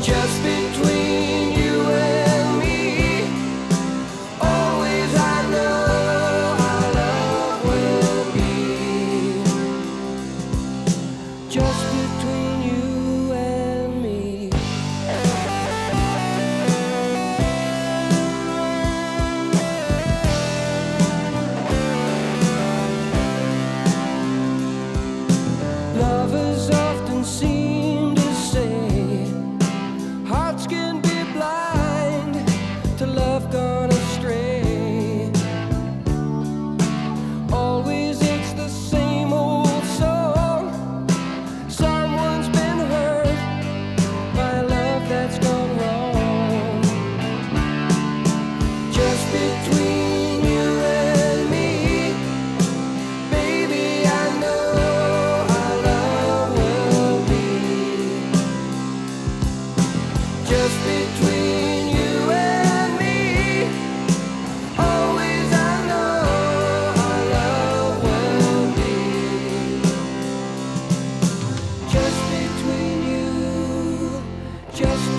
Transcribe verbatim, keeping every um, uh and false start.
Just between you and me, always I know our love will be. Just between you and me. Lovers often seem to say hearts can be blind to love gone astray. Always it's the same old song. Someone's been hurt by a love that's gone wrong. Just between you and me, baby, I know our love will be. Just between you and me, always I know our love will be. Just between you, just